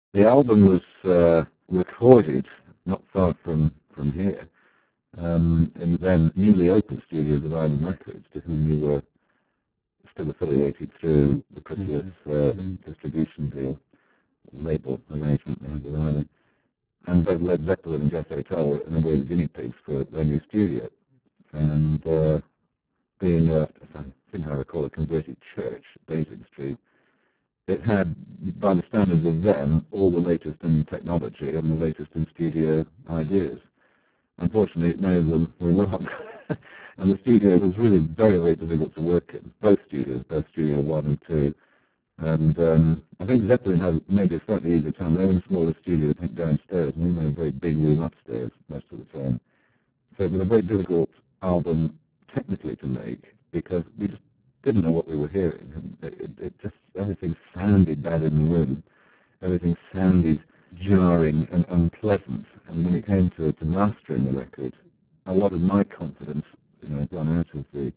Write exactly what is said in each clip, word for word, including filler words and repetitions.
The album was uh, recorded not far from, from here, um, in then newly opened studios of Island Records, to whom we were still affiliated through the Chrysalis uh, distribution deal, label arrangement there with Island. And both Led Zeppelin and Jethro Tull were in a way the guinea pigs for their new studio. And uh, being, a, I think I recall, a converted church, Basing Street, it had, by the standards of them, all the latest in technology and the latest in studio ideas. Unfortunately, many of them were wrong. And the studio was really very, very difficult to work in, both studios, both Studio one and two. And um, I think Zeppelin had maybe a slightly easier time. They were in a smaller studio, I think, downstairs, and we were in a very big room upstairs most of the time. So it was a very difficult album technically to make because we just didn't know what we were hearing. And it, it, it just, everything sounded bad in the room. Everything sounded jarring and unpleasant. And when it came to, to mastering the record, a lot of my confidence, you know, gone out of the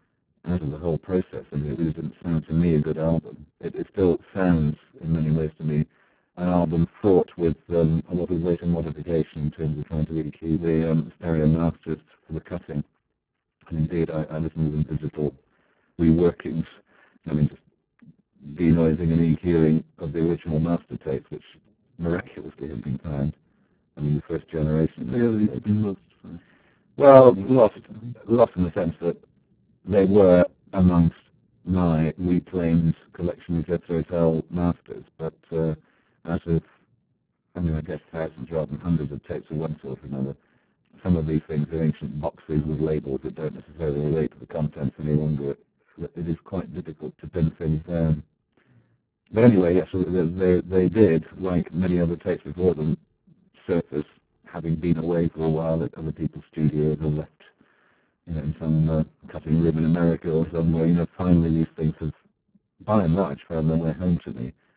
out of the whole process, and it really didn't sound to me a good album. It, it still sounds, in many ways to me, an album fraught with um, a lot of later modification in terms of trying to E Q the um, stereo masters for the cutting. And indeed, I, I listened to the digital reworkings, I mean, just denoising and EQing of the original master tapes, which miraculously have been found. I mean, the first generation. Really, they've been lost. Well, lost, lost in the sense that they were amongst my reclaimed collection of Jethro Tull masters, but uh, out of, I mean, I guess thousands rather than hundreds of tapes of one sort or another, some of these things are ancient boxes with labels that don't necessarily relate to the contents any longer. It is quite difficult to pin things down. But anyway, yes, they, they, they did, like many other tapes before them, surface, having been away for a while at other people's studios or left, you know, in some uh, cutting room in America or somewhere. You know, finally these things have, by and large, found their way home to me.